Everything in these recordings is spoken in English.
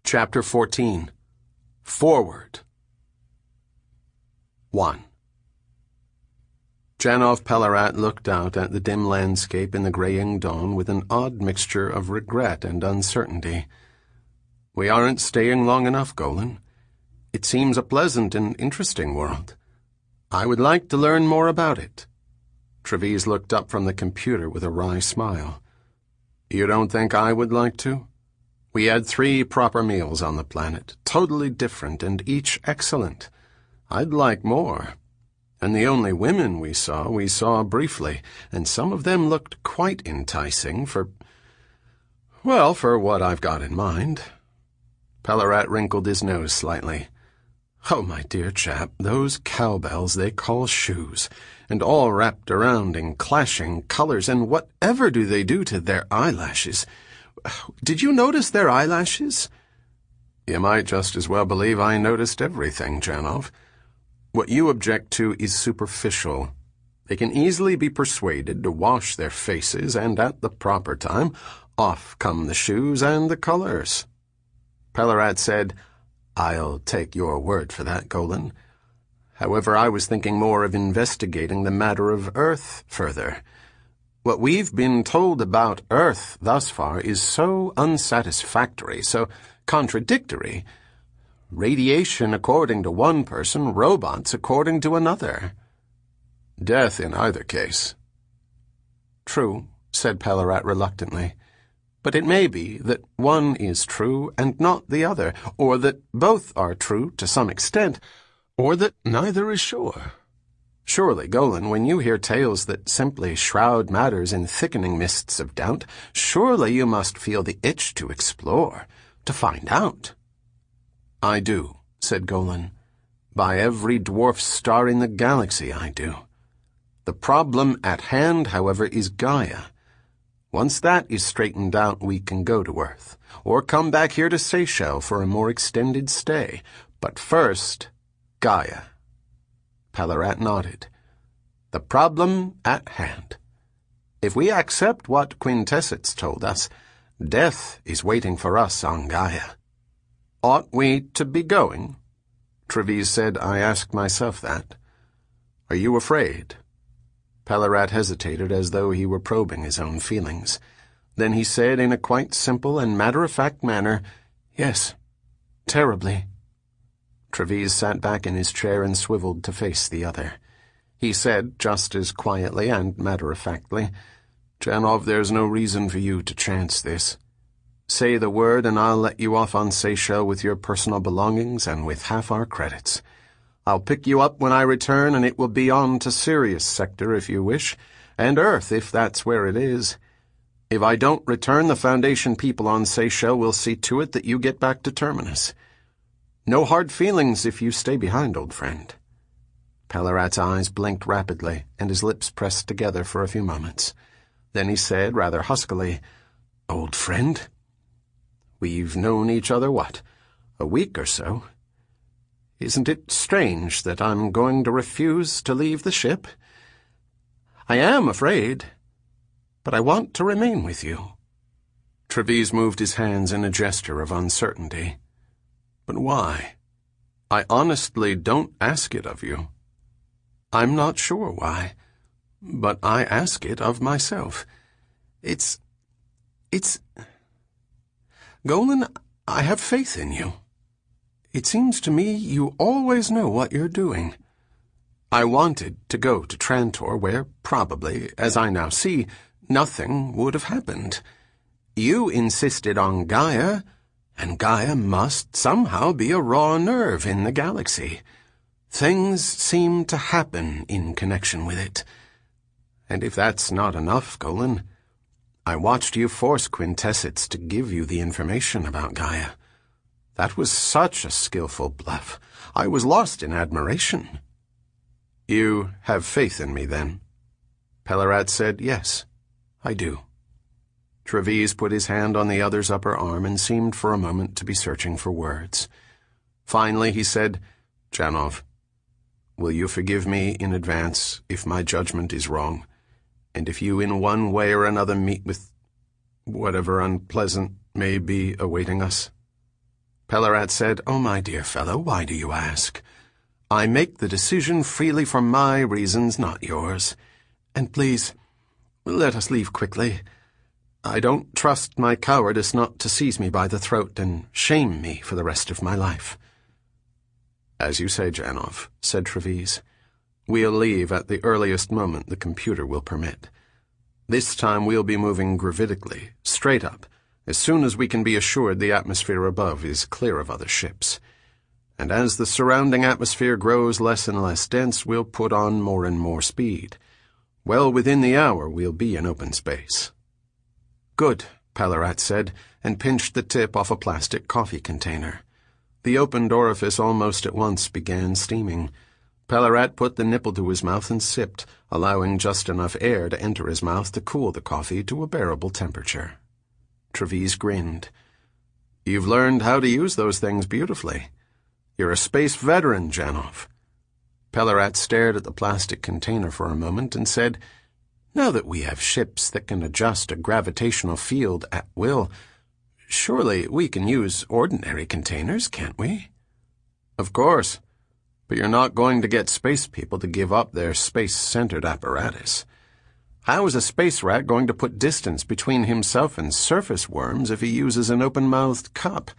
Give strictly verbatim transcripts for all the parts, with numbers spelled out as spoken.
Chapter fourteen. Forward. one. Janov Pellerat looked out at the dim landscape in the graying dawn with an odd mixture of regret and uncertainty. We aren't staying long enough, Golan. It seems a pleasant and interesting world. I would like to learn more about it. Trevize looked up from the computer with a wry smile. You don't think I would like to? We had three proper meals on the planet, totally different and each excellent. I'd like more. And the only women we saw, we saw briefly, and some of them looked quite enticing for, well, for what I've got in mind. Pellerat wrinkled his nose slightly. Oh, my dear chap, those cowbells they call shoes, and all wrapped around in clashing colors, and whatever do they do to their eyelashes? Did you notice their eyelashes? You might just as well believe I noticed everything, Janov. What you object to is superficial. They can easily be persuaded to wash their faces, and at the proper time, off come the shoes and the colors. Pellerat said, I'll take your word for that, Golan. However, I was thinking more of investigating the matter of Earth further. What we've been told about Earth thus far is so unsatisfactory, so contradictory. Radiation according to one person, robots according to another. Death in either case. True, said Pellerat reluctantly. But it may be that one is true and not the other, or that both are true to some extent, or that neither is sure. Surely, Golan, when you hear tales that simply shroud matters in thickening mists of doubt, surely you must feel the itch to explore, to find out. I do, said Golan. By every dwarf star in the galaxy, I do. The problem at hand, however, is Gaia. Once that is straightened out, we can go to Earth, or come back here to Seychelles for a more extended stay. But first, Gaia. Pellerat nodded. The problem at hand. If we accept what Quintessence told us, death is waiting for us on Gaia. Ought we to be going? Trevize said, I asked myself that. Are you afraid? Pellerat hesitated as though he were probing his own feelings. Then he said in a quite simple and matter-of-fact manner, Yes, terribly. Trevize sat back in his chair and swiveled to face the other. He said, just as quietly and matter-of-factly, Janov, there's no reason for you to chance this. Say the word and I'll let you off on Seychelles with your personal belongings and with half our credits. I'll pick you up when I return, and it will be on to Sirius Sector if you wish, and Earth if that's where it is. If I don't return, the Foundation people on Seychelles will see to it that you get back to Terminus. No hard feelings if you stay behind, old friend. Pellerat's eyes blinked rapidly, and his lips pressed together for a few moments. Then he said, rather huskily, Old friend? We've known each other, what, a week or so? Isn't it strange that I'm going to refuse to leave the ship? I am afraid, but I want to remain with you. Trevize moved his hands in a gesture of uncertainty. But why? I honestly don't ask it of you. I'm not sure why, but I ask it of myself. It's... it's... Golan, I have faith in you. It seems to me you always know what you're doing. I wanted to go to Trantor, where probably, as I now see, nothing would have happened. You insisted on Gaia, and Gaia must somehow be a raw nerve in the galaxy. Things seem to happen in connection with it. And if that's not enough, Golan, I watched you force Quintessence to give you the information about Gaia. That was such a skillful bluff. I was lost in admiration. You have faith in me, then? Pellerat said, Yes, I do. Trevize put his hand on the other's upper arm and seemed for a moment to be searching for words. Finally he said, Janov, will you forgive me in advance if my judgment is wrong, and if you in one way or another meet with whatever unpleasant may be awaiting us? Pellarat said, "Oh, my dear fellow, why do you ask? I make the decision freely for my reasons, not yours. And please, let us leave quickly. I don't trust my cowardice not to seize me by the throat and shame me for the rest of my life." "As you say, Janov," said Treves. "We'll leave at the earliest moment the computer will permit. This time we'll be moving gravitically, straight up, as soon as we can be assured the atmosphere above is clear of other ships. And as the surrounding atmosphere grows less and less dense, we'll put on more and more speed. Well within the hour we'll be in open space." "Good," Pellarat said, and pinched the tip off a plastic coffee container. The opened orifice almost at once began steaming. Pellarat put the nipple to his mouth and sipped, allowing just enough air to enter his mouth to cool the coffee to a bearable temperature. Treves grinned. "You've learned how to use those things beautifully. You're a space veteran, Janov." Pellarat stared at the plastic container for a moment and said, "Now that we have ships that can adjust a gravitational field at will, surely we can use ordinary containers, can't we?" "Of course. But you're not going to get space people to give up their space-centered apparatus. How is a space rat going to put distance between himself and surface worms if he uses an open-mouthed cup?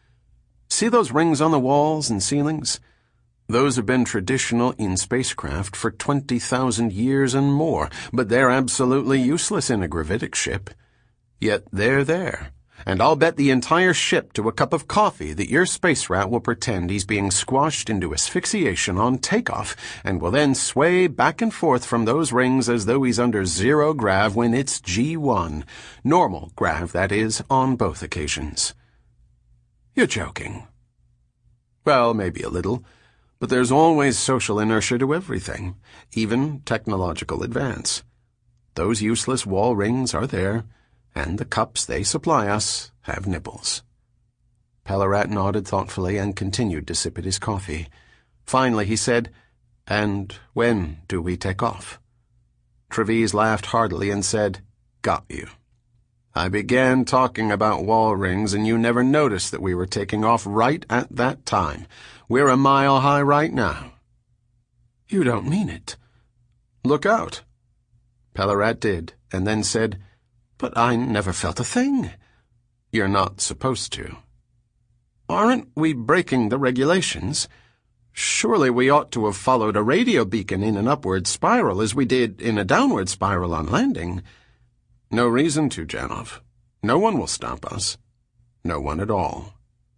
See those rings on the walls and ceilings? Those have been traditional in spacecraft for twenty thousand years and more, but they're absolutely useless in a gravitic ship. Yet they're there. And I'll bet the entire ship to a cup of coffee that your space rat will pretend he's being squashed into asphyxiation on takeoff and will then sway back and forth from those rings as though he's under zero grav when it's G one. Normal grav, that is, on both occasions." "You're joking." "Well, maybe a little, but there's always social inertia to everything, even technological advance. Those useless wall rings are there, and the cups they supply us have nipples." Pellarat nodded thoughtfully and continued to sip at his coffee. Finally he said, "And when do we take off?" Treves laughed heartily and said, "Got you. I began talking about wall rings and you never noticed that we were taking off right at that time. We're a mile high right now." "You don't mean it." "Look out." Pellarat did, and then said, "But I never felt a thing." "You're not supposed to." "Aren't we breaking the regulations? Surely we ought to have followed a radio beacon in an upward spiral as we did in a downward spiral on landing." "No reason to, Janov. No one will stop us. No one at all."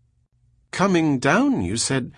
"Coming down, you said—"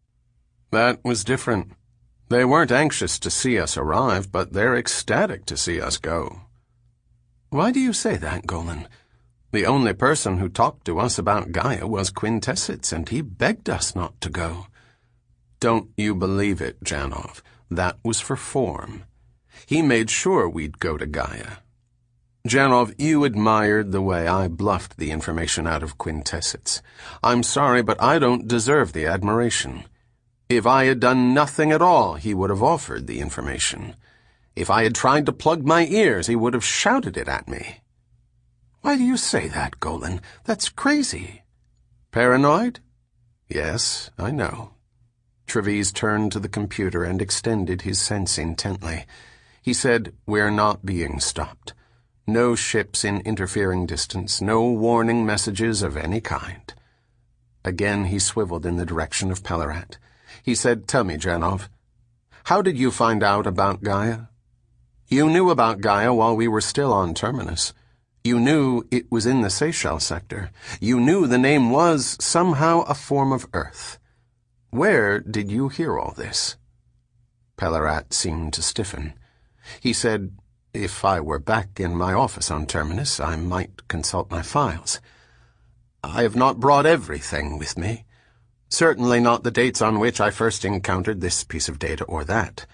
"That was different. They weren't anxious to see us arrive, but they're ecstatic to see us go." "Why do you say that, Golan? The only person who talked to us about Gaia was Quintessence, and he begged us not to go." "Don't you believe it, Janov. That was for form. He made sure we'd go to Gaia. Janov, you admired the way I bluffed the information out of Quintessence. I'm sorry, but I don't deserve the admiration. If I had done nothing at all, he would have offered the information. If I had tried to plug my ears, he would have shouted it at me." "Why do you say that, Golan? That's crazy." "Paranoid? Yes, I know." Treves turned to the computer and extended his sense intently. He said, "We're not being stopped. No ships in interfering distance, no warning messages of any kind." Again he swiveled in the direction of Pellarat. He said, "Tell me, Janov, how did you find out about Gaia? You knew about Gaia while we were still on Terminus. You knew it was in the Seychelles sector. You knew the name was somehow a form of Earth. Where did you hear all this?" Pellarat seemed to stiffen. He said, "If I were back in my office on Terminus, I might consult my files. I have not brought everything with me. Certainly not the dates on which I first encountered this piece of data or that."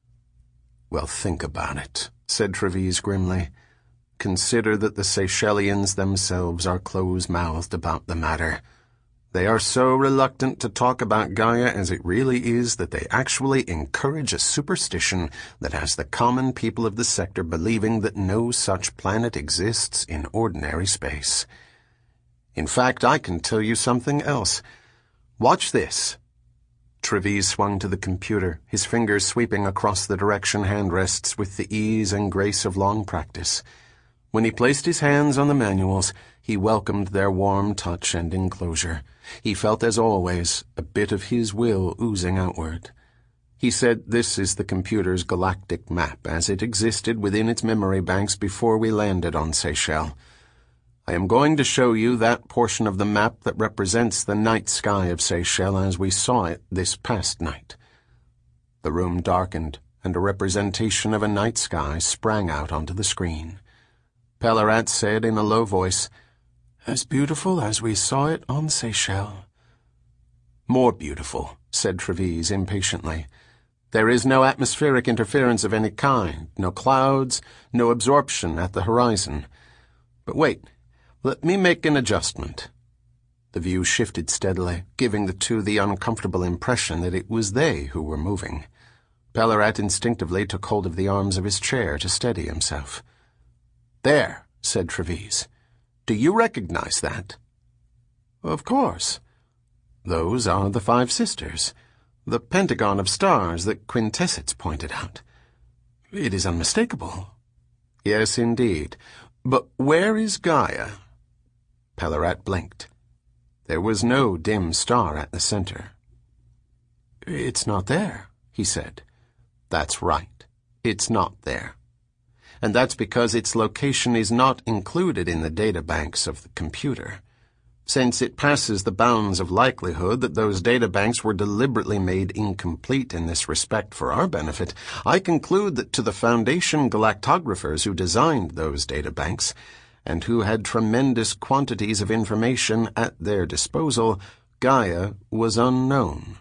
"Well, think about it," said Treves grimly. "Consider that the Seychellians themselves are close-mouthed about the matter. They are so reluctant to talk about Gaia as it really is that they actually encourage a superstition that has the common people of the sector believing that no such planet exists in ordinary space. In fact, I can tell you something else. Watch this." Treves swung to the computer, his fingers sweeping across the direction hand rests with the ease and grace of long practice. When he placed his hands on the manuals, he welcomed their warm touch and enclosure. He felt, as always, a bit of his will oozing outward. He said, "This is the computer's galactic map as it existed within its memory banks before we landed on Seychelles. I am going to show you that portion of the map that represents the night sky of Seychelles as we saw it this past night." The room darkened, and a representation of a night sky sprang out onto the screen. Pellarat said in a low voice, "As beautiful as we saw it on Seychelles." "More beautiful," said Treves impatiently. "There is no atmospheric interference of any kind, no clouds, no absorption at the horizon. But wait, let me make an adjustment." The view shifted steadily, giving the two the uncomfortable impression that it was they who were moving. Pellarat instinctively took hold of the arms of his chair to steady himself. "There," said Treves. "Do you recognize that?" "Of course. Those are the Five Sisters, the pentagon of stars that Quintessence pointed out. It is unmistakable." "Yes, indeed. But where is Gaia?" Pellarat blinked. There was no dim star at the center. "It's not there," he said. "That's right. It's not there. And that's because its location is not included in the databanks of the computer. Since it passes the bounds of likelihood that those databanks were deliberately made incomplete in this respect for our benefit, I conclude that to the Foundation galactographers who designed those databanks, and who had tremendous quantities of information at their disposal, Gaia was unknown."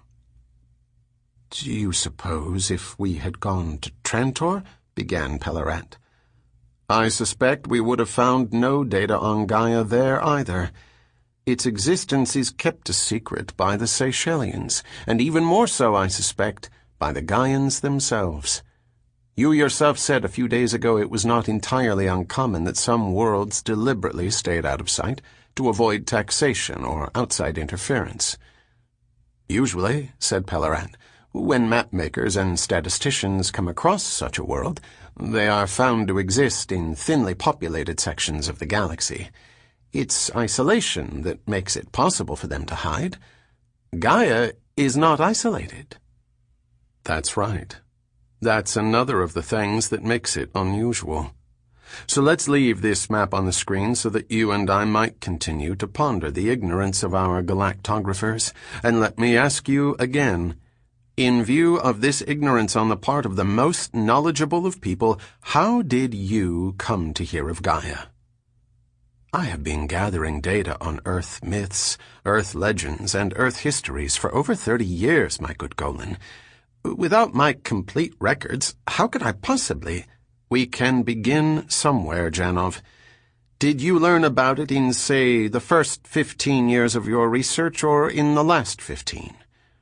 "Do you suppose if we had gone to Trantor?" began Pellarat. "I suspect we would have found no data on Gaia there either. Its existence is kept a secret by the Seychellians, and even more so, I suspect, by the Gaians themselves. You yourself said a few days ago it was not entirely uncommon that some worlds deliberately stayed out of sight to avoid taxation or outside interference." "Usually," said Pellarat, "when mapmakers and statisticians come across such a world, they are found to exist in thinly populated sections of the galaxy. It's isolation that makes it possible for them to hide. Gaia is not isolated." "That's right. That's another of the things that makes it unusual. So let's leave this map on the screen so that you and I might continue to ponder the ignorance of our galactographers, and let me ask you again, in view of this ignorance on the part of the most knowledgeable of people, how did you come to hear of Gaia?" "I have been gathering data on Earth myths, Earth legends, and Earth histories for over thirty years, my good Golan. Without my complete records, how could I possibly—" "We can begin somewhere, Janov. Did you learn about it in, say, the first fifteen years of your research, or in the last fifteen?"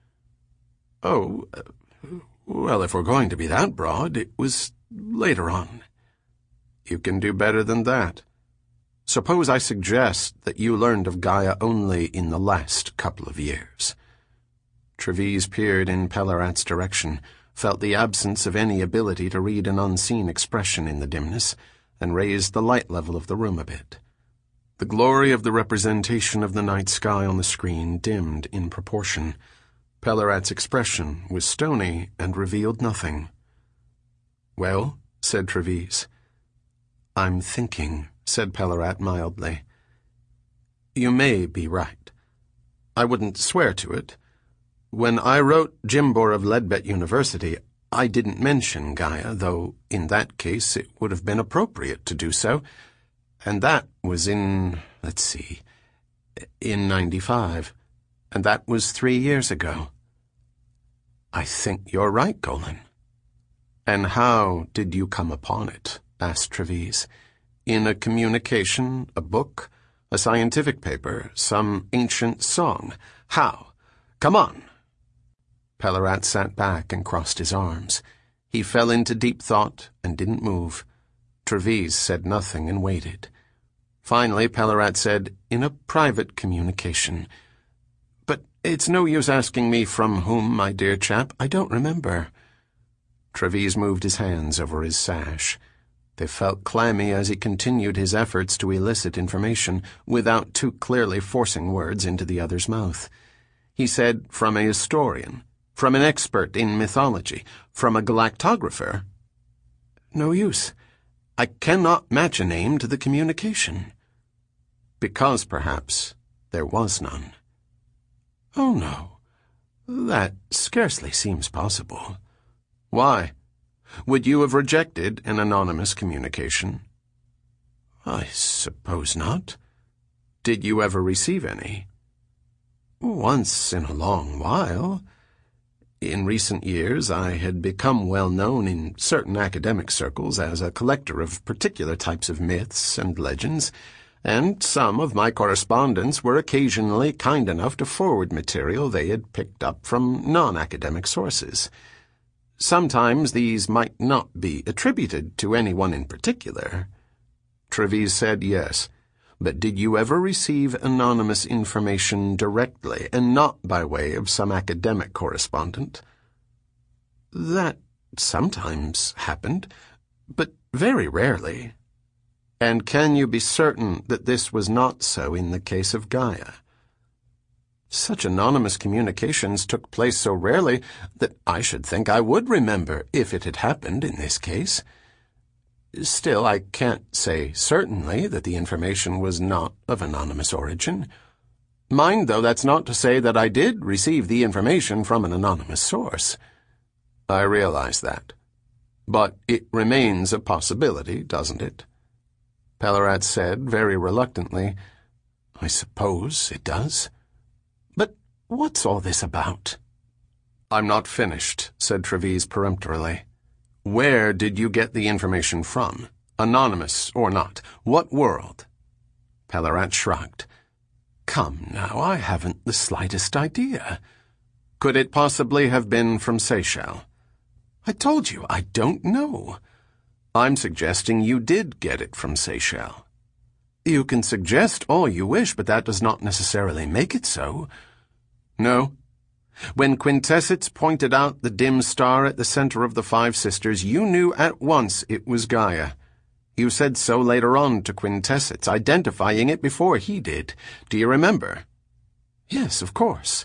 "Oh, well, if we're going to be that broad, it was later on." "You can do better than that. Suppose I suggest that you learned of Gaia only in the last couple of years." Treves peered in Pellarat's direction, felt the absence of any ability to read an unseen expression in the dimness, and raised the light level of the room a bit. The glory of the representation of the night sky on the screen dimmed in proportion. Pellarat's expression was stony and revealed nothing. "Well," said Treves. "I'm thinking," said Pellarat mildly. "You may be right. I wouldn't swear to it. When I wrote Jimbor of Ledbet University, I didn't mention Gaia, though in that case it would have been appropriate to do so. And that was in, let's see, in ninety-five. And that was three years ago." "I think you're right, Golan." "And how did you come upon it?" asked Treves. "In a communication, a book, a scientific paper, some ancient song? How? Come on." Pellarat sat back and crossed his arms. He fell into deep thought and didn't move. Treves said nothing and waited. Finally, Pellarat said, "In a private communication. But It's no use asking me from whom, my dear chap. I don't remember. Trevise moved his hands over his sash. They felt clammy as he continued his efforts to elicit information without too clearly forcing words into the other's mouth. He said, from a historian, from an expert in mythology, from a galactographer. No use. I cannot match a name to the communication. Because, perhaps, there was none. Oh, no. That scarcely seems possible. Why? Would you have rejected an anonymous communication? I suppose not. Did you ever receive any? Once in a long while. In recent years, I had become well known in certain academic circles as a collector of particular types of myths and legends, and some of my correspondents were occasionally kind enough to forward material they had picked up from non-academic sources. Sometimes these might not be attributed to anyone in particular. Trevise said yes. But did you ever receive anonymous information directly, and not by way of some academic correspondent? That sometimes happened, but very rarely. And can you be certain that this was not so in the case of Gaia? Such anonymous communications took place so rarely that I should think I would remember if it had happened in this case. Still, I can't say certainly that the information was not of anonymous origin. Mind, though, that's not to say that I did receive the information from an anonymous source. I realize that. But it remains a possibility, doesn't it? Pellarat said, very reluctantly, I suppose it does. But what's all this about? I'm not finished, said Trevise peremptorily. Where did you get the information from? Anonymous or not? What world? Pellarat shrugged. Come now, I haven't the slightest idea. Could it possibly have been from Seychelles? I told you, I don't know. I'm suggesting you did get it from Seychelles. You can suggest all you wish, but that does not necessarily make it so. No. When Quintessence pointed out the dim star at the center of the Five Sisters, you knew at once it was Gaia. You said so later on to Quintessence, identifying it before he did. Do you remember? Yes, of course.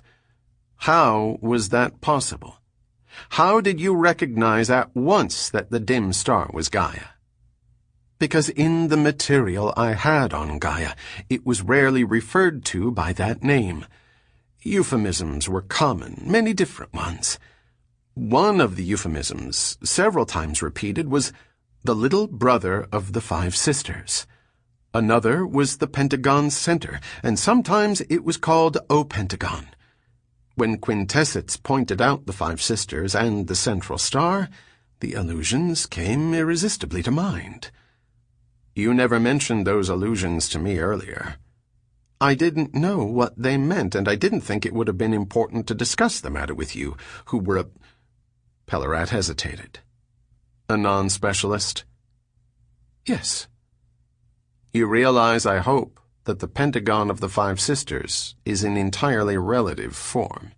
How was that possible? How did you recognize at once that the dim star was Gaia? Because in the material I had on Gaia, it was rarely referred to by that name. Euphemisms were common, many different ones. One of the euphemisms, several times repeated, was the little brother of the Five Sisters. Another was the Pentagon Center, and sometimes it was called O Pentagon. When Quintessence pointed out the Five Sisters and the central star, the allusions came irresistibly to mind. You never mentioned those allusions to me earlier. I didn't know what they meant, and I didn't think it would have been important to discuss the matter with you, who were a... Pellarat hesitated. A non-specialist? Yes. You realize, I hope, that the Pentagon of the Five Sisters is in entirely relative form.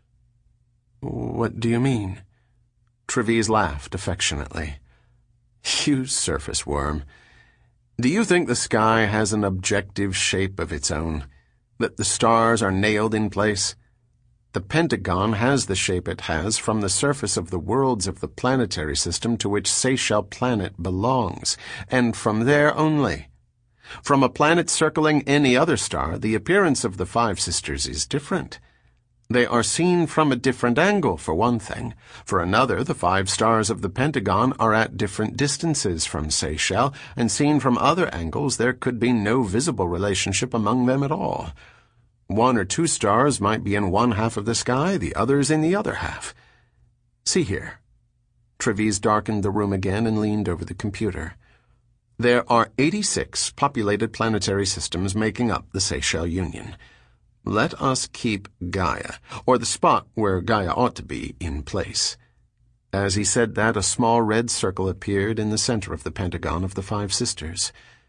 What do you mean? Trevise laughed affectionately. You surface worm. Do you think the sky has an objective shape of its own? That the stars are nailed in place? The Pentagon has the shape it has from the surface of the worlds of the planetary system to which Seychelles planet belongs, and from there only. From a planet circling any other star, the appearance of the Five Sisters is different. They are seen from a different angle, for one thing. For another, the five stars of the Pentagon are at different distances from Seychelles, and seen from other angles there could be no visible relationship among them at all. One or two stars might be in one half of the sky, the others in the other half. See here. Trevise darkened the room again and leaned over the computer. There are eighty-six populated planetary systems making up the Seychelles Union. Let us keep Gaia, or the spot where Gaia ought to be, in place. As he said that, a small red circle appeared in the center of the Pentagon of the Five Sisters.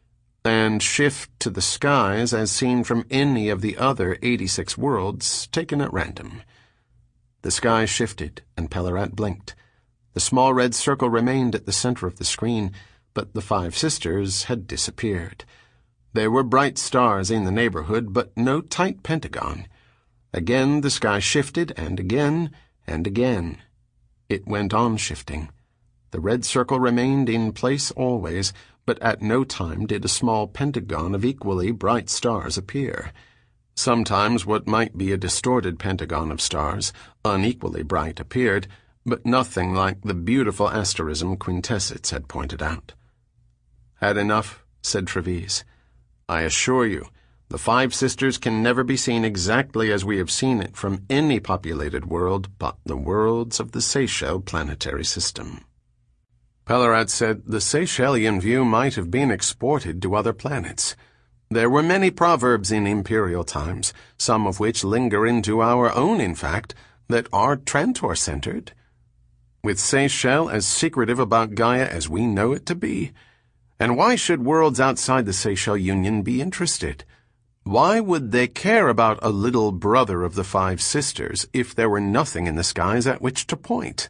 and shift to the skies as seen from any of the other eighty-six worlds taken at random. The sky shifted, and Pellarat blinked. The small red circle remained at the center of the screen, but the five sisters had disappeared. There were bright stars in the neighborhood, but no tight pentagon. Again the sky shifted, and again, and again. It went on shifting. The red circle remained in place always, but at no time did a small pentagon of equally bright stars appear. Sometimes what might be a distorted pentagon of stars, unequally bright, appeared, but nothing like the beautiful asterism Quintessence had pointed out. "Had enough," said Treves. "I assure you, the Five Sisters can never be seen exactly as we have seen it from any populated world but the worlds of the Seychelles planetary system." Pellarat said the Seychellian view might have been exported to other planets. There were many proverbs in imperial times, some of which linger into our own, in fact, that are Trantor-centered. With Seychelles as secretive about Gaia as we know it to be. And why should worlds outside the Seychelles Union be interested? Why would they care about a little brother of the Five Sisters if there were nothing in the skies at which to point?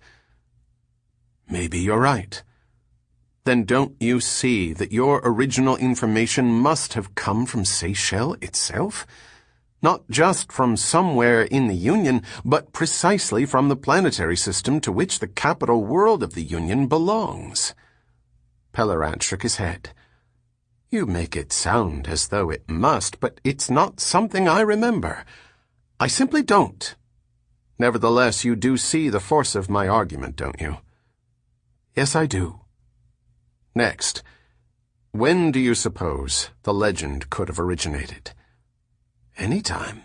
Maybe you're right. Then don't you see that your original information must have come from Seychelles itself? Not just from somewhere in the Union, but precisely from the planetary system to which the capital world of the Union belongs. Pellarat shook his head. You make it sound as though it must, but it's not something I remember. I simply don't. Nevertheless, you do see the force of my argument, don't you? Yes, I do. Next, when do you suppose the legend could have originated? Any time.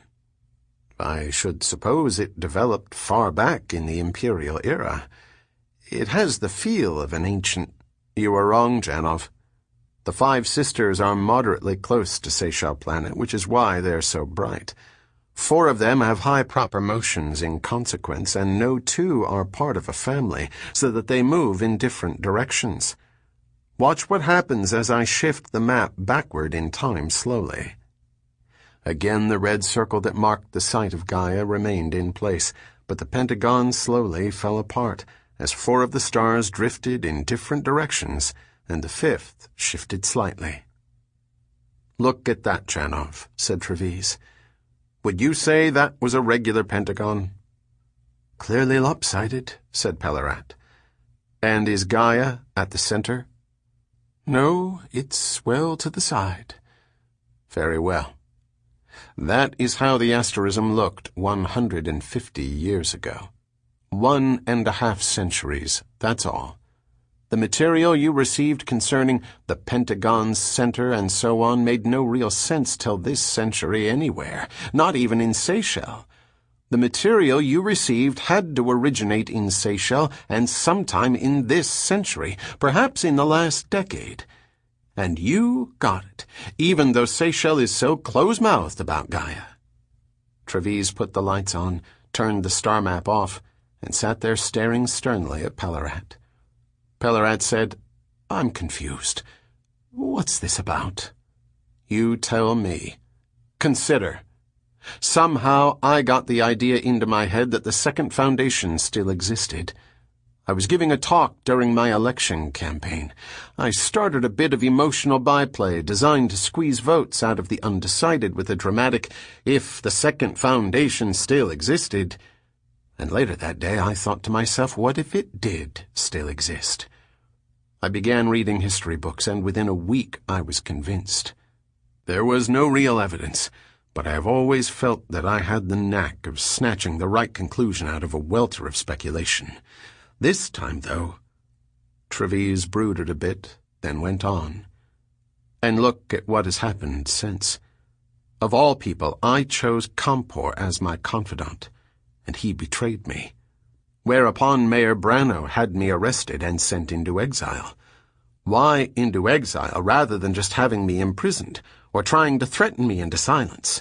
I should suppose it developed far back in the imperial era. It has the feel of an ancient... You are wrong, Janov. The Five Sisters are moderately close to Seychelles Planet, which is why they're so bright. Four of them have high proper motions in consequence, and no two are part of a family, so that they move in different directions. Watch what happens as I shift the map backward in time slowly. Again the red circle that marked the site of Gaia remained in place, but the pentagon slowly fell apart, as four of the stars drifted in different directions, and the fifth shifted slightly. Look at that, Janov, said Treves. Would you say that was a regular pentagon? Clearly lopsided, said Pellarat. And is Gaia at the center? No, it's well to the side. Very well. That is how the asterism looked one hundred and fifty years ago. One and a half centuries, that's all. The material you received concerning the Pentagon's center and so on made no real sense till this century anywhere, not even in Seychelles. The material you received had to originate in Seychelles and sometime in this century, perhaps in the last decade. And you got it, even though Seychelles is so close-mouthed about Gaia. Treves put the lights on, turned the star map off, and sat there staring sternly at Pellarat. Pellarat said, I'm confused. What's this about? You tell me. Consider. Somehow I got the idea into my head that the Second Foundation still existed. I was giving a talk during my election campaign. I started a bit of emotional byplay designed to squeeze votes out of the undecided with a dramatic, if the Second Foundation still existed. And later that day I thought to myself, what if it did still exist? I began reading history books, and within a week I was convinced. There was no real evidence, but I have always felt that I had the knack of snatching the right conclusion out of a welter of speculation. This time, though, Treves brooded a bit, then went on. And look at what has happened since. Of all people, I chose Compor as my confidant, and he betrayed me. Whereupon Mayor Brano had me arrested and sent into exile. Why into exile rather than just having me imprisoned, or trying to threaten me into silence?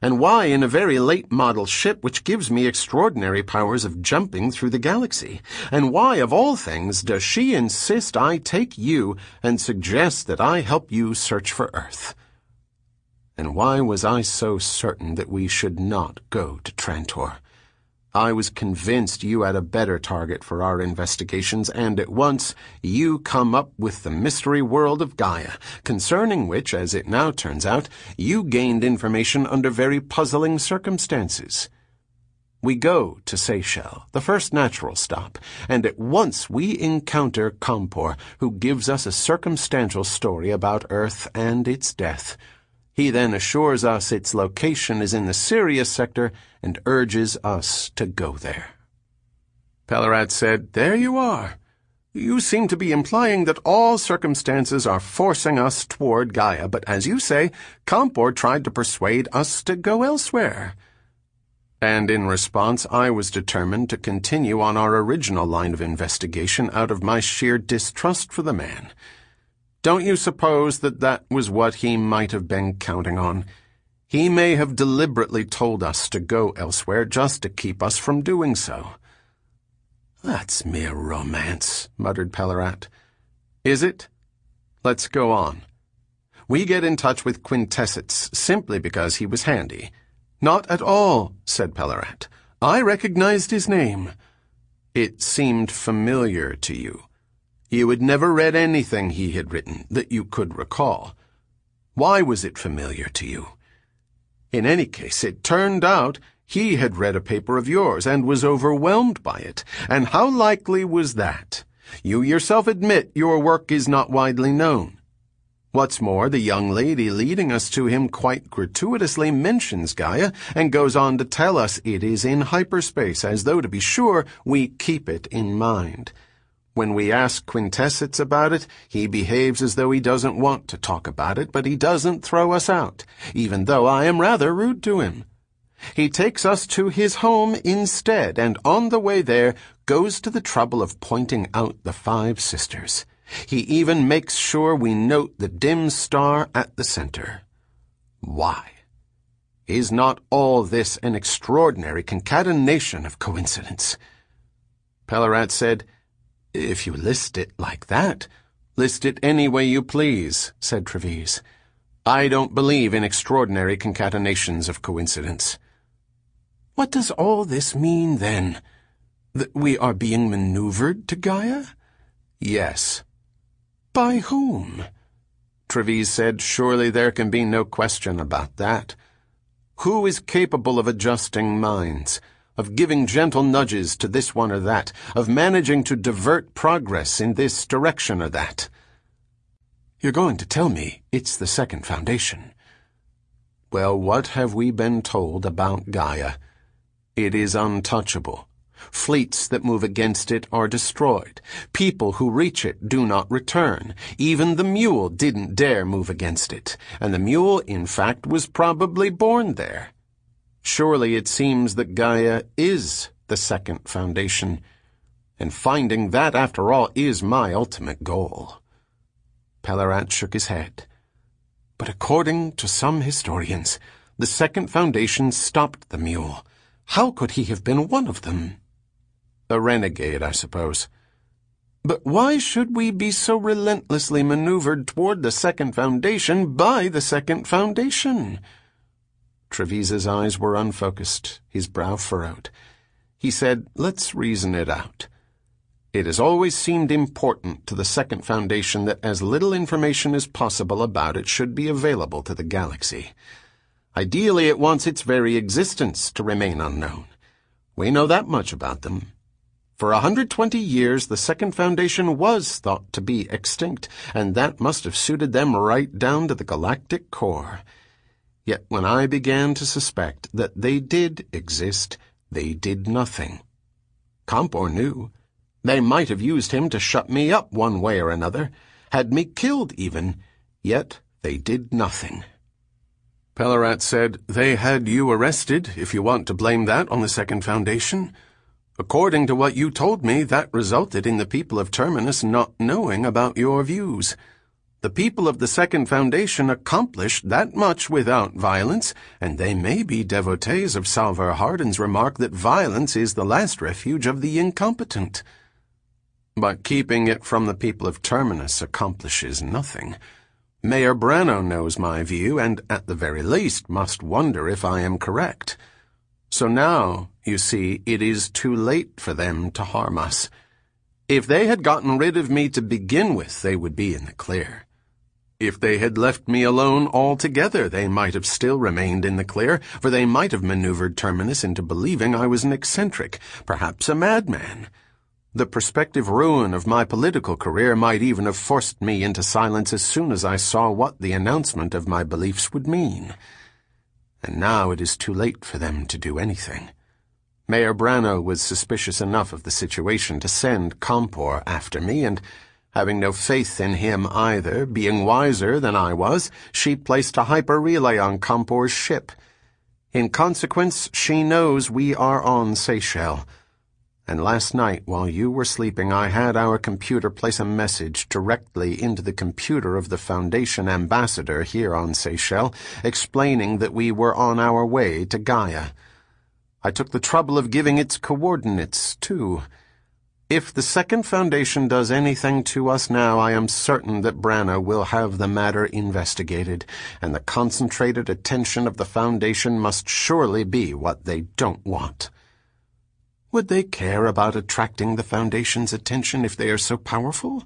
And why in a very late model ship which gives me extraordinary powers of jumping through the galaxy? And why, of all things, does she insist I take you and suggest that I help you search for Earth? And why was I so certain that we should not go to Trantor? I was convinced you had a better target for our investigations, and at once you come up with the mystery world of Gaia, concerning which, as it now turns out, you gained information under very puzzling circumstances. We go to Seychelles, the first natural stop, and at once we encounter Compor, who gives us a circumstantial story about Earth and its death. He then assures us its location is in the Sirius sector and urges us to go there. Pellerat said, "There you are. You seem to be implying that all circumstances are forcing us toward Gaia, but as you say, Compor tried to persuade us to go elsewhere." And in response, I was determined to continue on our original line of investigation out of my sheer distrust for the man. Don't you suppose that that was what he might have been counting on? He may have deliberately told us to go elsewhere just to keep us from doing so. "That's mere romance," muttered Pellerat. "Is it? Let's go on. We get in touch with Quintessence simply because he was handy." "Not at all," said Pellerat. "I recognized his name." "It seemed familiar to you. You had never read anything he had written that you could recall. Why was it familiar to you? In any case, it turned out he had read a paper of yours and was overwhelmed by it. And how likely was that? You yourself admit your work is not widely known. What's more, the young lady leading us to him quite gratuitously mentions Gaia and goes on to tell us it is in hyperspace, as though to be sure we keep it in mind. When we ask Quintessence about it, he behaves as though he doesn't want to talk about it, but he doesn't throw us out, even though I am rather rude to him. He takes us to his home instead, and on the way there goes to the trouble of pointing out the five sisters. He even makes sure we note the dim star at the center. Why? Is not all this an extraordinary concatenation of coincidence?" Pellerat said, "If you list it like that—" "List it any way you please," said Treves. "I don't believe in extraordinary concatenations of coincidence." "What does all this mean, then? That we are being maneuvered to Gaia?" "Yes." "By whom?" Treves said, "Surely there can be no question about that. Who is capable of adjusting minds, of giving gentle nudges to this one or that, of managing to divert progress in this direction or that?" "You're going to tell me it's the Second Foundation." "Well, what have we been told about Gaia? It is untouchable. Fleets that move against it are destroyed. People who reach it do not return. Even the mule didn't dare move against it, and the mule, in fact, was probably born there. Surely it seems that Gaia is the Second Foundation, and finding that, after all, is my ultimate goal." Pellerat shook his head. "But according to some historians, the Second Foundation stopped the mule. How could he have been one of them?" "A renegade, I suppose." "But why should we be so relentlessly maneuvered toward the Second Foundation by the Second Foundation?" Treves's eyes were unfocused, his brow furrowed. He said, "Let's reason it out. It has always seemed important to the Second Foundation that as little information as possible about it should be available to the galaxy. Ideally, it wants its very existence to remain unknown. We know that much about them. For a hundred twenty years, the Second Foundation was thought to be extinct, and that must have suited them right down to the galactic core. Yet when I began to suspect that they did exist, they did nothing. Compor knew. They might have used him to shut me up one way or another, had me killed even, yet they did nothing." Pellerat said, "They had you arrested, if you want to blame that on the Second Foundation. According to what you told me, that resulted in the people of Terminus not knowing about your views. The people of the Second Foundation accomplished that much without violence, and they may be devotees of Salvor Hardin's remark that violence is the last refuge of the incompetent. But keeping it from the people of Terminus accomplishes nothing. Mayor Brano knows my view, and at the very least must wonder if I am correct. So now, you see, it is too late for them to harm us. If they had gotten rid of me to begin with, they would be in the clear. If they had left me alone altogether, they might have still remained in the clear, for they might have maneuvered Terminus into believing I was an eccentric, perhaps a madman. The prospective ruin of my political career might even have forced me into silence as soon as I saw what the announcement of my beliefs would mean. And now it is too late for them to do anything. Mayor Brano was suspicious enough of the situation to send Compor after me, and having no faith in him either, being wiser than I was, she placed a hyper-relay on Compor's ship. In consequence, she knows we are on Seychelles. And last night, while you were sleeping, I had our computer place a message directly into the computer of the Foundation ambassador here on Seychelles, explaining that we were on our way to Gaia. I took the trouble of giving its coordinates, too. If the Second Foundation does anything to us now, I am certain that Brano will have the matter investigated, and the concentrated attention of the Foundation must surely be what they don't want. Would they care about attracting the Foundation's attention if they are so powerful?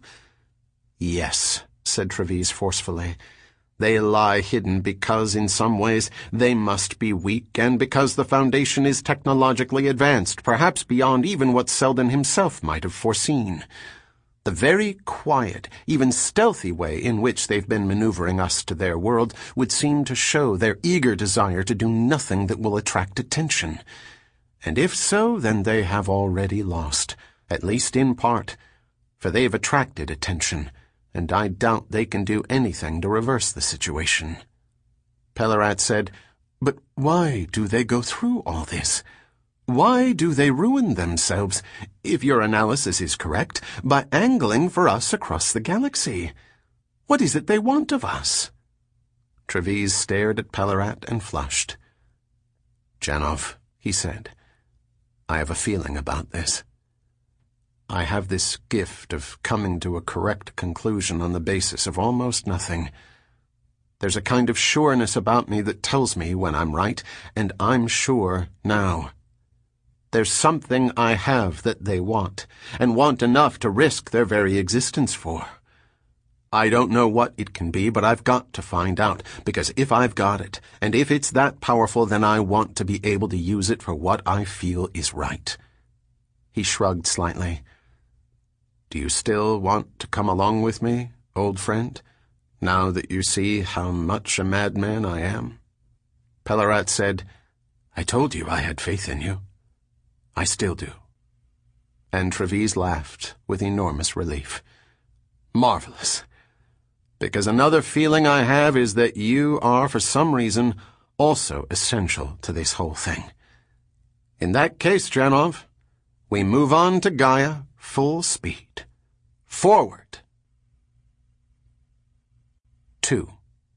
Yes, said Treves forcefully. They lie hidden because, in some ways, they must be weak, and because the Foundation is technologically advanced, perhaps beyond even what Selden himself might have foreseen. The very quiet, even stealthy way in which they've been maneuvering us to their world would seem to show their eager desire to do nothing that will attract attention. And if so, then they have already lost, at least in part, for they've attracted attention, and I doubt they can do anything to reverse the situation. Pellerat said, But why do they go through all this? Why do they ruin themselves, if your analysis is correct, by angling for us across the galaxy? What is it they want of us? Treves stared at Pellerat and flushed. Janov, he said, I have a feeling about this. I have this gift of coming to a correct conclusion on the basis of almost nothing. There's a kind of sureness about me that tells me when I'm right, and I'm sure now. There's something I have that they want, and want enough to risk their very existence for. I don't know what it can be, but I've got to find out, because if I've got it, and if it's that powerful, then I want to be able to use it for what I feel is right. He shrugged slightly. Do you still want to come along with me, old friend, now that you see how much a madman I am? Pellerat said, I told you I had faith in you. I still do. And Treves laughed with enormous relief. Marvelous. Because another feeling I have is that you are, for some reason, also essential to this whole thing. In that case, Janov, we move on to Gaia full speed. Forward! Two.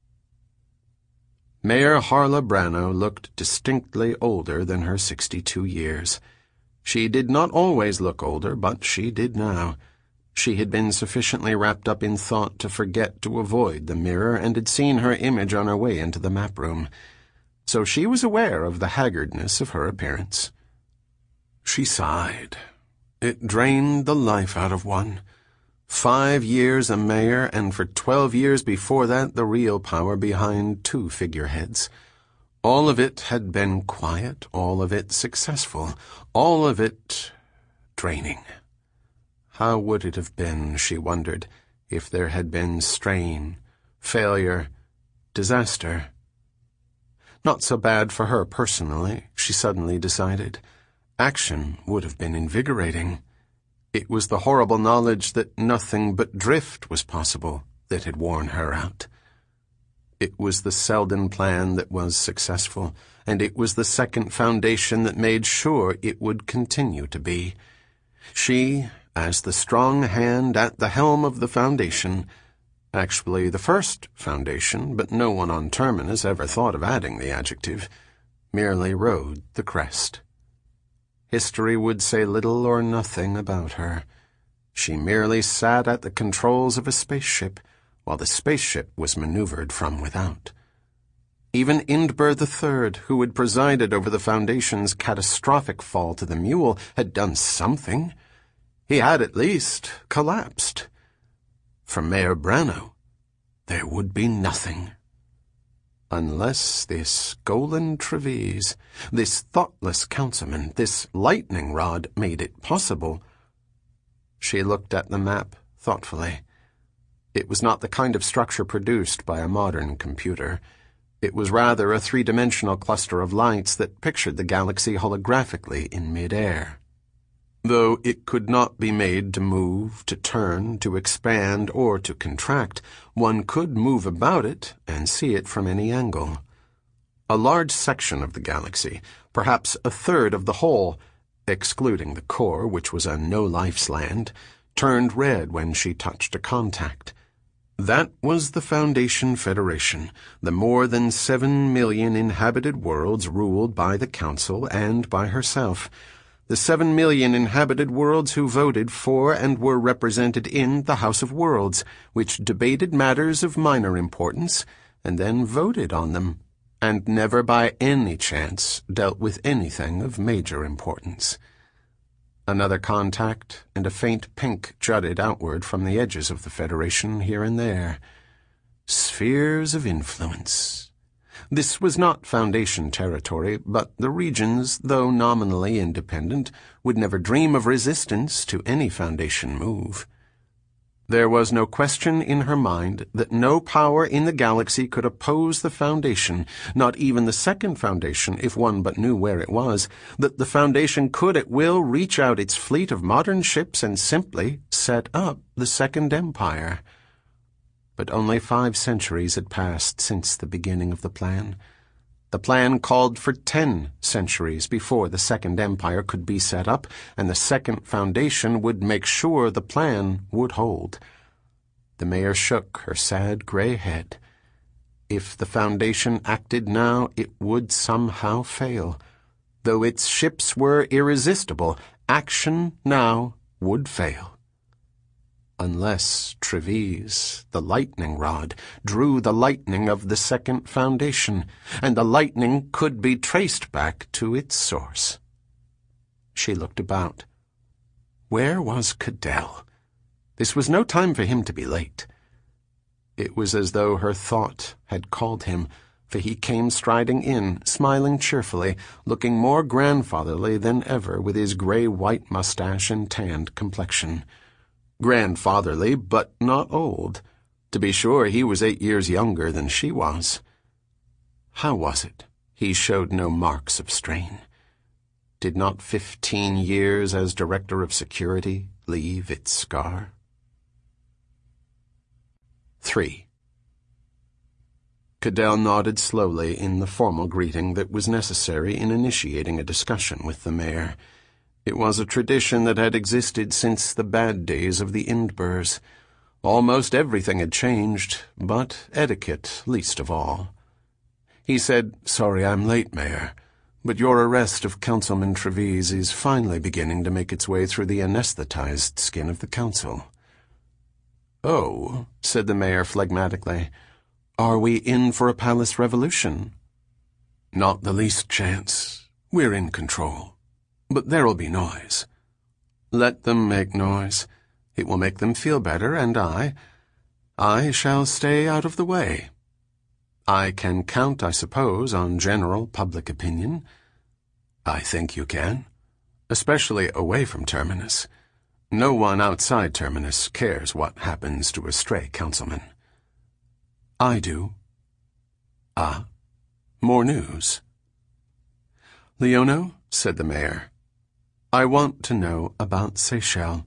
Mayor Harla Brano looked distinctly older than her sixty-two years. She did not always look older, but she did now. She had been sufficiently wrapped up in thought to forget to avoid the mirror and had seen her image on her way into the map room. So she was aware of the haggardness of her appearance. She sighed. It drained the life out of one. Five years a mayor, and for twelve years before that the real power behind two figureheads. All of it had been quiet, all of it successful, all of it draining. How would it have been, she wondered, if there had been strain, failure, disaster? Not so bad for her personally, she suddenly decided. Action would have been invigorating. It was the horrible knowledge that nothing but drift was possible that had worn her out. It was the Selden plan that was successful, and it was the Second Foundation that made sure it would continue to be. She, as the strong hand at the helm of the Foundation, Actually, the first Foundation, but no one on Terminus ever thought of adding the adjective, merely rode the crest. History would say little or nothing about her. She merely sat at the controls of a spaceship, while the spaceship was maneuvered from without. Even Indbur the Third, who had presided over the Foundation's catastrophic fall to the mule, had done something. He had at least collapsed. For Mayor Branno, there would be nothing. Unless this Golan Treves, this thoughtless councilman, this lightning rod made it possible. She looked at the map thoughtfully. It was not the kind of structure produced by a modern computer. It was rather a three-dimensional cluster of lights that pictured the galaxy holographically in mid-air. Though it could not be made to move, to turn, to expand, or to contract, one could move about it and see it from any angle. A large section of the galaxy, perhaps a third of the whole, excluding the core, which was a no-life's land, turned red when she touched a contact. That was the Foundation Federation, the more than seven million inhabited worlds ruled by the Council and by herself. The seven million inhabited worlds who voted for and were represented in the House of Worlds, which debated matters of minor importance and then voted on them, and never by any chance dealt with anything of major importance. Another contact, and a faint pink jutted outward from the edges of the Federation here and there. Spheres of influence. This was not Foundation territory, but the regions, though nominally independent, would never dream of resistance to any Foundation move. There was no question in her mind that no power in the galaxy could oppose the Foundation, not even the Second Foundation, if one but knew where it was, that the Foundation could at will reach out its fleet of modern ships and simply set up the Second Empire. But only five centuries had passed since the beginning of the plan. The plan called for ten centuries before the Second Empire could be set up, and the Second Foundation would make sure the plan would hold. The mayor shook her sad gray head. If the Foundation acted now, it would somehow fail. Though its ships were irresistible, action now would fail. Unless Treves, the lightning rod, drew the lightning of the Second Foundation, and the lightning could be traced back to its source. She looked about. Where was Cadell? This was no time for him to be late. It was as though her thought had called him, for he came striding in, smiling cheerfully, looking more grandfatherly than ever with his gray-white mustache and tanned complexion. Grandfatherly, but not old. To be sure, he was eight years younger than she was. How was it he showed no marks of strain? Did not fifteen years as Director of Security leave its scar? Three. Cadell nodded slowly in the formal greeting that was necessary in initiating a discussion with the mayor. It was a tradition that had existed since the bad days of the Indburs. Almost everything had changed, but etiquette least of all. He said, "Sorry I'm late, Mayor, but your arrest of Councilman Treves is finally beginning to make its way through the anesthetized skin of the Council." "Oh," said the mayor phlegmatically, "are we in for a palace revolution?" "Not the least chance. We're in control. But there'll be noise." "Let them make noise. It will make them feel better, and I, I shall stay out of the way. I can count, I suppose, on general public opinion." "I think you can, especially away from Terminus. No one outside Terminus cares what happens to a stray councilman." "I do." "Ah, more news." "Leono," said the mayor, "I want to know about Seychelles."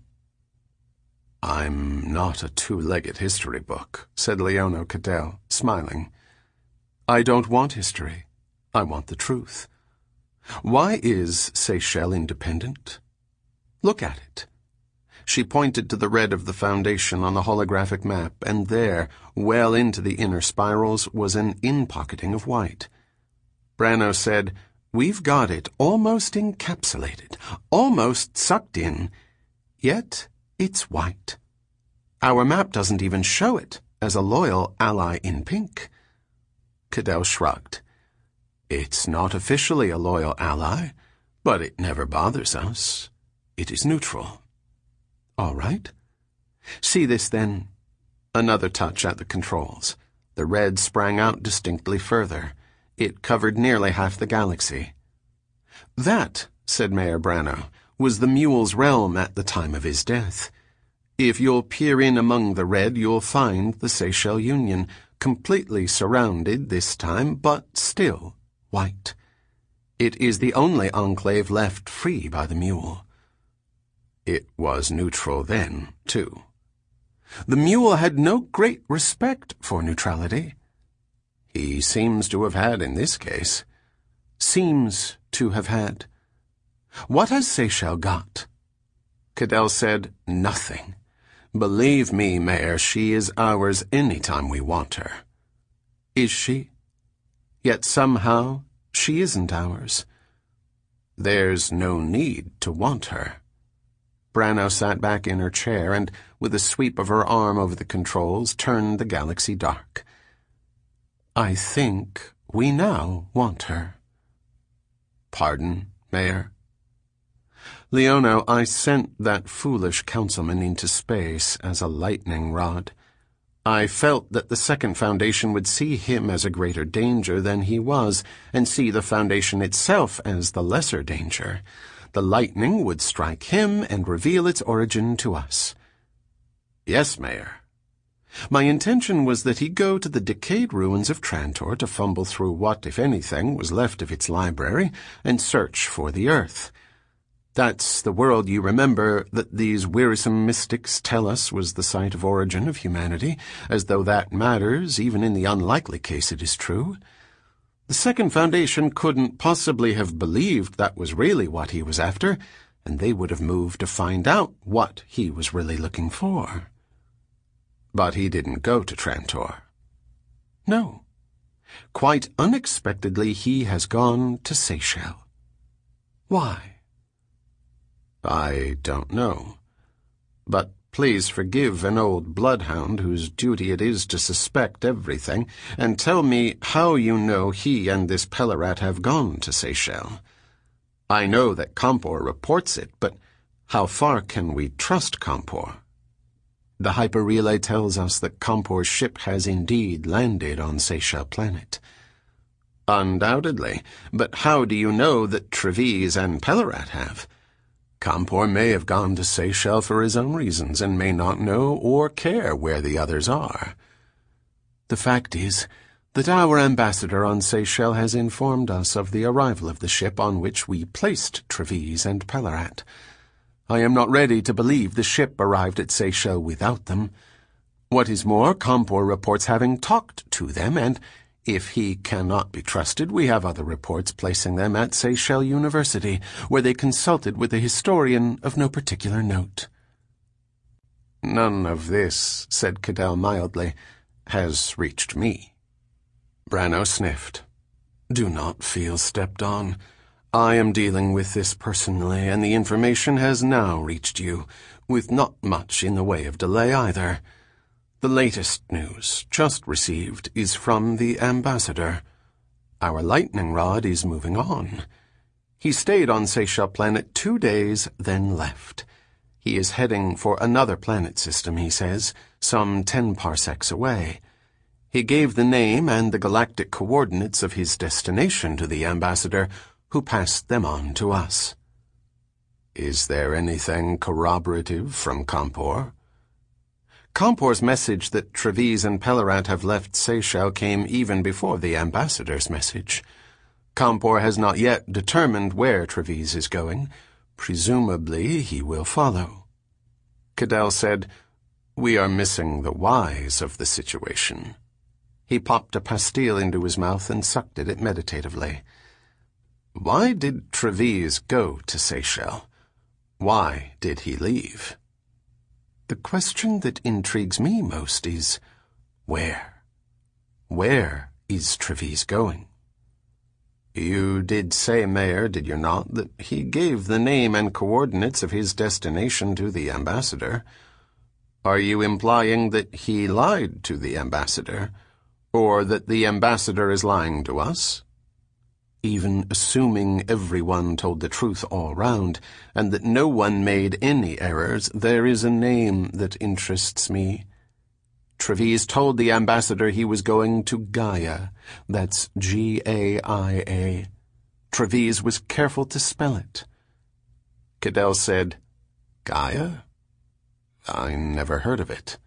"I'm not a two-legged history book," said Leono Cadell, smiling. "I don't want history. I want the truth. Why is Seychelles independent? Look at it. She pointed to the red of the Foundation on the holographic map, and there, well into the inner spirals, was an in-pocketing of white. Branno said, "We've got it almost encapsulated, almost sucked in, yet it's white. Our map doesn't even show it as a loyal ally in pink." Cadell shrugged. "It's not officially a loyal ally, but it never bothers us. It is neutral." "All right. See this, then." Another touch at the controls. The red sprang out distinctly further. It covered nearly half the galaxy. "That," said Mayor Branno, "was the mule's realm at the time of his death. If you'll peer in among the red, you'll find the Seychelles Union, completely surrounded this time, but still white. It is the only enclave left free by the mule." It was neutral then, too. The mule had no great respect for neutrality. He seems to have had in this case. Seems to have had. What has Seychelles got? Cadell said, "Nothing. Believe me, Mayor, she is ours any time we want her." Is she? Yet somehow she isn't ours. There's no need to want her. Branno sat back in her chair and, with a sweep of her arm over the controls, turned the galaxy dark. "I think we now want her." "Pardon, Mayor?" "Leono, I sent that foolish councilman into space as a lightning rod. I felt that the Second Foundation would see him as a greater danger than he was, and see the Foundation itself as the lesser danger. The lightning would strike him and reveal its origin to us." "Yes, Mayor." "My intention was that he go to the decayed ruins of Trantor to fumble through what, if anything, was left of its library, and search for the Earth. That's the world, you remember, that these wearisome mystics tell us was the site of origin of humanity, as though that matters, even in the unlikely case it is true. The Second Foundation couldn't possibly have believed that was really what he was after, and they would have moved to find out what he was really looking for." "But he didn't go to Trantor." "No. Quite unexpectedly, he has gone to Seychelles." "Why?" "I don't know. But please forgive an old bloodhound whose duty it is to suspect everything, and tell me how you know he and this Pellerat have gone to Seychelles. I know that Compor reports it, but how far can we trust Compor?" "The hyperrelay tells us that Compor's ship has indeed landed on Seychelles planet." "Undoubtedly, but how do you know that Trevize and Pellerat have? Compor may have gone to Seychelles for his own reasons and may not know or care where the others are." "The fact is that our ambassador on Seychelles has informed us of the arrival of the ship on which we placed Trevize and Pellerat. I am not ready to believe the ship arrived at Seychelles without them. What is more, Compor reports having talked to them, and if he cannot be trusted, we have other reports placing them at Seychelles University, where they consulted with a historian of no particular note." "None of this," said Cadell mildly, "has reached me." Branno sniffed. "Do not feel stepped on. I am dealing with this personally, and the information has now reached you, with not much in the way of delay either. The latest news, just received, is from the ambassador. Our lightning rod is moving on. He stayed on Seychelles planet two days, then left. He is heading for another planet system, he says, some ten parsecs away. He gave the name and the galactic coordinates of his destination to the ambassador, who passed them on to us." "Is there anything corroborative from Compor?" "Compor's message that Trevize and Pellerat have left Seychelles came even before the ambassador's message. Compor has not yet determined where Trevize is going. Presumably he will follow." Cadell said, "We are missing the whys of the situation." He popped a pastille into his mouth and sucked at it meditatively. "Why did Trevize go to Seychelles? Why did he leave?" The question that intrigues me most is, where? Where is Treves going? You did say, Mayor, did you not, that he gave the name and coordinates of his destination to the ambassador? Are you implying that he lied to the ambassador, or that the ambassador is lying to us? Even assuming everyone told the truth all round, and that no one made any errors, there is a name that interests me. Treves told the ambassador he was going to Gaia. That's G A I A. Treves was careful to spell it. Cadell said, Gaia? I never heard of it.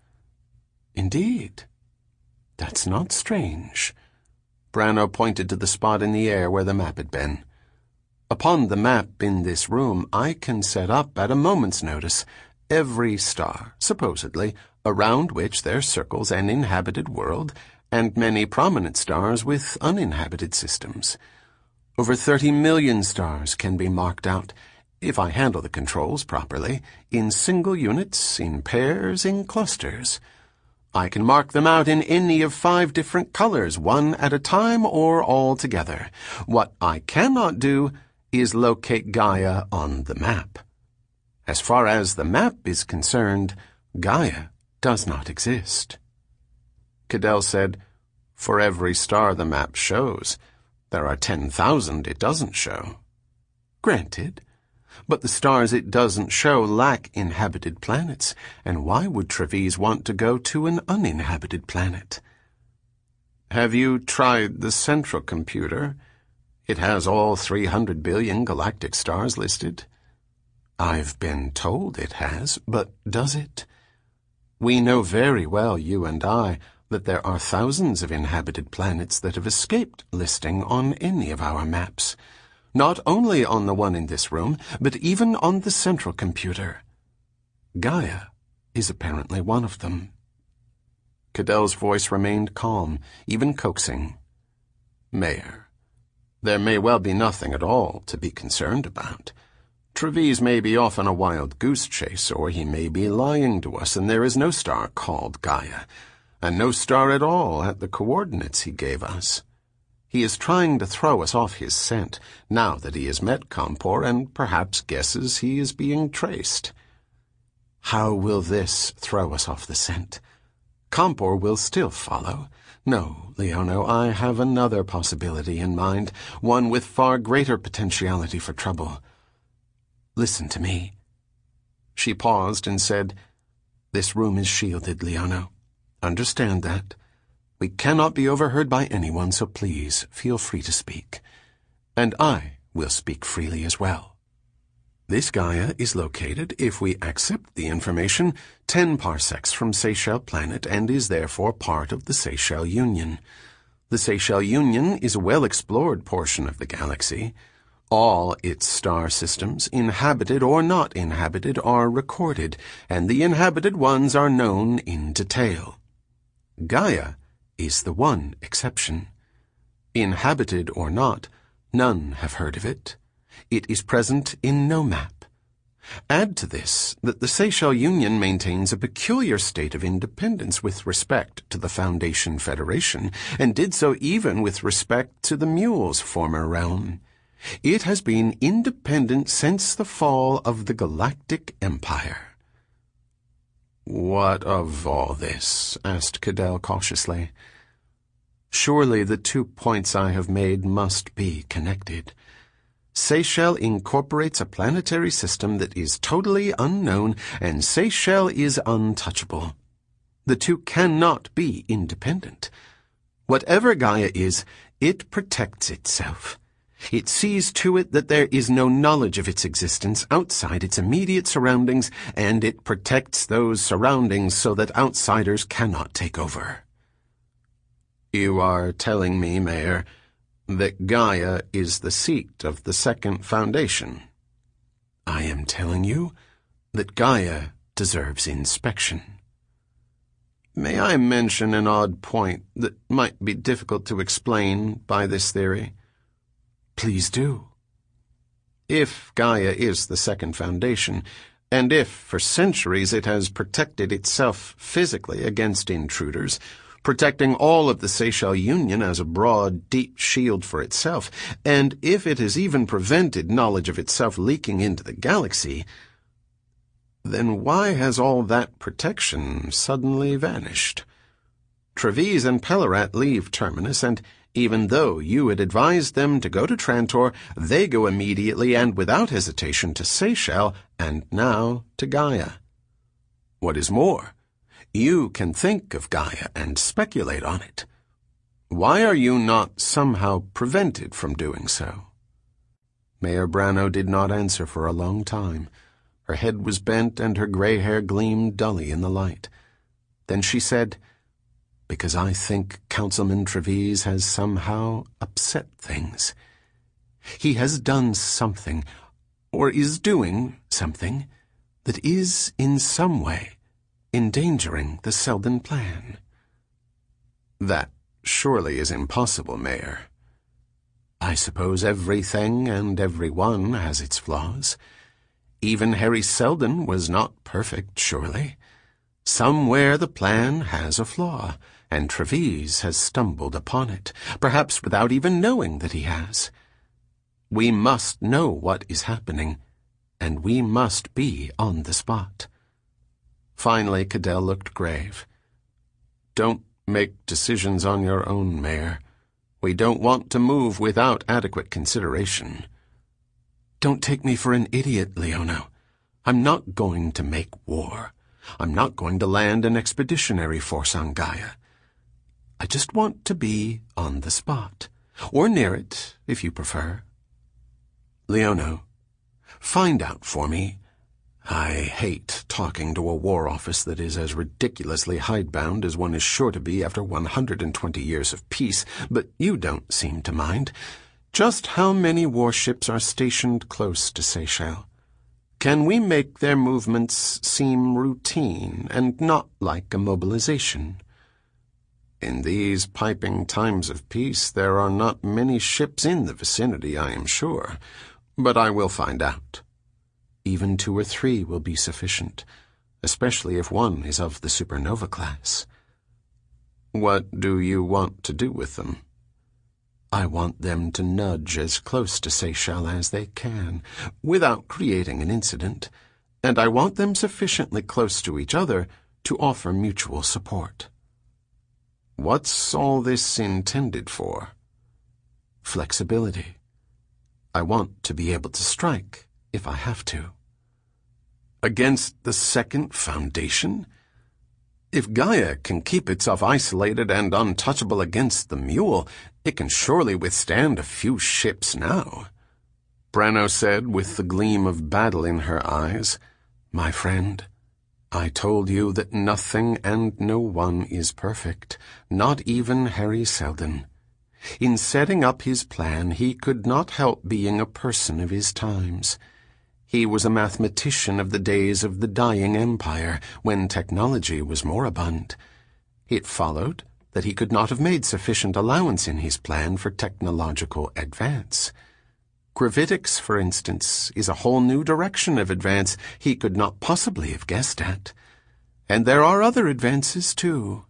Indeed. That's not strange. Branno pointed to the spot in the air where the map had been. Upon the map in this room, I can set up at a moment's notice every star, supposedly, around which there circles an inhabited world, and many prominent stars with uninhabited systems. Over thirty million stars can be marked out, if I handle the controls properly, in single units, in pairs, in clusters. I can mark them out in any of five different colors, one at a time or all together. What I cannot do is locate Gaia on the map. As far as the map is concerned, Gaia does not exist. Cadell said, For every star the map shows, there are ten thousand it doesn't show. Granted. But the stars it doesn't show lack inhabited planets, and why would Treves want to go to an uninhabited planet? Have you tried the central computer? It has all three hundred billion galactic stars listed. I've been told it has, but does it? We know very well, you and I, that there are thousands of inhabited planets that have escaped listing on any of our maps. Not only on the one in this room, but even on the central computer. Gaia is apparently one of them. Cadell's voice remained calm, even coaxing. Mayor, there may well be nothing at all to be concerned about. Treves may be off on a wild goose chase, or he may be lying to us, and there is no star called Gaia, and no star at all at the coordinates he gave us. He is trying to throw us off his scent, now that he has met Compor and perhaps guesses he is being traced. How will this throw us off the scent? Compor will still follow. No, Leono, I have another possibility in mind, one with far greater potentiality for trouble. Listen to me. She paused and said, This room is shielded, Leono. Understand that. We cannot be overheard by anyone, so please feel free to speak. And I will speak freely as well. This Gaia is located, if we accept the information, ten parsecs from Seychelles planet and is therefore part of the Seychelles Union. The Seychelles Union is a well-explored portion of the galaxy. All its star systems, inhabited or not inhabited, are recorded, and the inhabited ones are known in detail. Gaia is the one exception. Inhabited or not, none have heard of it. It is present in no map. Add to this that the Seychelles Union maintains a peculiar state of independence with respect to the Foundation Federation, and did so even with respect to the Mule's former realm. It has been independent since the fall of the Galactic Empire. What of all this? Asked Cadell cautiously. Surely the two points I have made must be connected. Seychelles incorporates a planetary system that is totally unknown, and Seychelles is untouchable. The two cannot be independent. Whatever Gaia is, it protects itself. It sees to it that there is no knowledge of its existence outside its immediate surroundings, and it protects those surroundings so that outsiders cannot take over. You are telling me, Mayor, that Gaia is the seat of the Second Foundation. I am telling you that Gaia deserves inspection. May I mention an odd point that might be difficult to explain by this theory? Please do. If Gaia is the Second Foundation, And if, for centuries, it has protected itself physically against intruders, protecting all of the Seychelles Union as a broad, deep shield for itself, and if it has even prevented knowledge of itself leaking into the galaxy, then why has all that protection suddenly vanished? Trevize and Pellerat leave Terminus, and even though you had advised them to go to Trantor, they go immediately and without hesitation to Seychelles, and now to Gaia. What is more, you can think of Gaia and speculate on it. Why are you not somehow prevented from doing so? Mayor Brano did not answer for a long time. Her head was bent and her gray hair gleamed dully in the light. Then she said, "Because I think Councilman Trevize has somehow upset things. He has done something, or is doing something, that is in some way endangering the Selden plan." "That surely is impossible, Mayor." "I suppose everything and everyone has its flaws. Even Harry Selden was not perfect, surely. Somewhere the plan has a flaw, and Trevize has stumbled upon it, perhaps without even knowing that he has. We must know what is happening, and we must be on the spot." Finally, Cadell looked grave. "Don't make decisions on your own, Mayor. We don't want to move without adequate consideration." "Don't take me for an idiot, Leono. I'm not going to make war. I'm not going to land an expeditionary force on Gaia. I just want to be on the spot, or near it, if you prefer. Leono, find out for me. I hate talking to a war office that is as ridiculously hidebound as one is sure to be after one hundred twenty years of peace, but you don't seem to mind. Just how many warships are stationed close to Seychelles? Can we make their movements seem routine and not like a mobilization? In these piping times of peace, there are not many ships in the vicinity, I am sure, but I will find out. Even two or three will be sufficient, especially if one is of the supernova class." "What do you want to do with them?" "I want them to nudge as close to Seychelles as they can, without creating an incident, and I want them sufficiently close to each other to offer mutual support." "What's all this intended for?" "Flexibility. I want to be able to strike if I have to." "Against the Second Foundation? If Gaia can keep itself isolated and untouchable against the Mule, it can surely withstand a few ships now," Brano said with the gleam of battle in her eyes. "My friend, I told you that nothing and no one is perfect, not even Harry Selden. In setting up his plan, he could not help being a person of his times. He was a mathematician of the days of the dying empire, when technology was moribund. It followed that he could not have made sufficient allowance in his plan for technological advance. Gravitics, for instance, is a whole new direction of advance he could not possibly have guessed at. And there are other advances, too.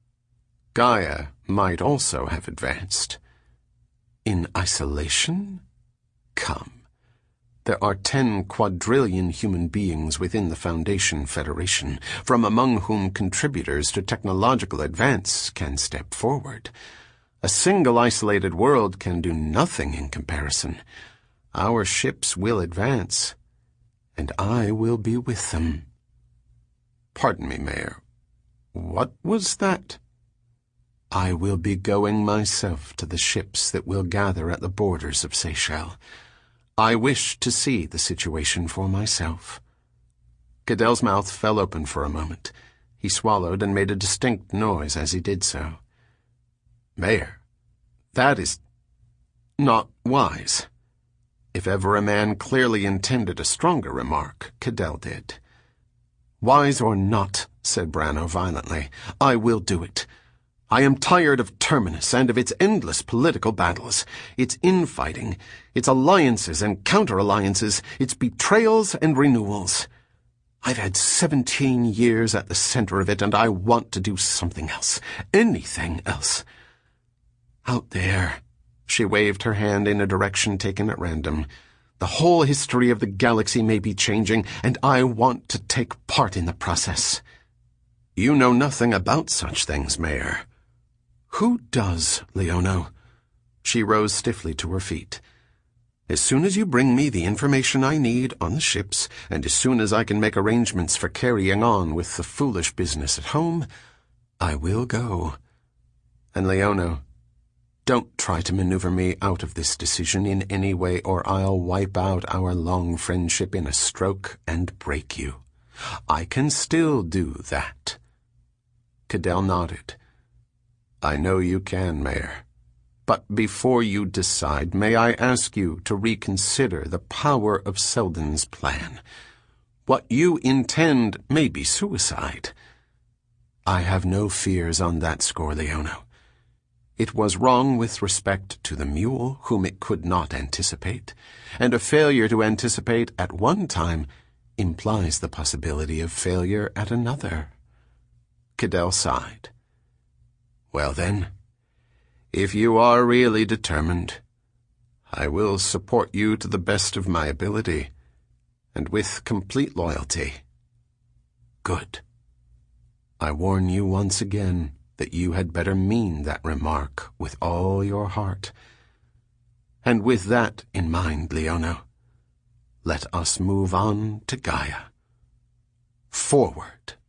Gaia might also have advanced. In isolation? Come. There are ten quadrillion human beings within the Foundation Federation, from among whom contributors to technological advance can step forward. A single isolated world can do nothing in comparison. Our ships will advance, and I will be with them." "Pardon me, Mayor. What was that?" "I will be going myself to the ships that will gather at the borders of Seychelles. I wish to see the situation for myself." Cadell's mouth fell open for a moment. He swallowed and made a distinct noise as he did so. "Mayor, that is not wise." If ever a man clearly intended a stronger remark, Cadell did. "Wise or not," said Brano violently, "I will do it. I am tired of Terminus and of its endless political battles, its infighting, its alliances and counter-alliances, its betrayals and renewals. I've had seventeen years at the center of it, and I want to do something else. Anything else. Out there, she waved her hand in a direction taken at random. The whole history of the galaxy may be changing, and I want to take part in the process. You know nothing about such things, Mayor. Who does, Leono? She rose stiffly to her feet. As soon as you bring me the information I need on the ships, and as soon as I can make arrangements for carrying on with the foolish business at home, I will go. And Leono, don't try to maneuver me out of this decision in any way, or I'll wipe out our long friendship in a stroke and break you. I can still do that. Cadell nodded. I know you can, Mayor. But before you decide, may I ask you to reconsider the power of Selden's plan? What you intend may be suicide. I have no fears on that score, Leono. It was wrong with respect to the mule, whom it could not anticipate, and a failure to anticipate at one time implies the possibility of failure at another. Cadell sighed. Well then, if you are really determined, I will support you to the best of my ability, and with complete loyalty. Good. I warn you once again that you had better mean that remark with all your heart. And with that in mind, Leono, let us move on to Gaia. Forward.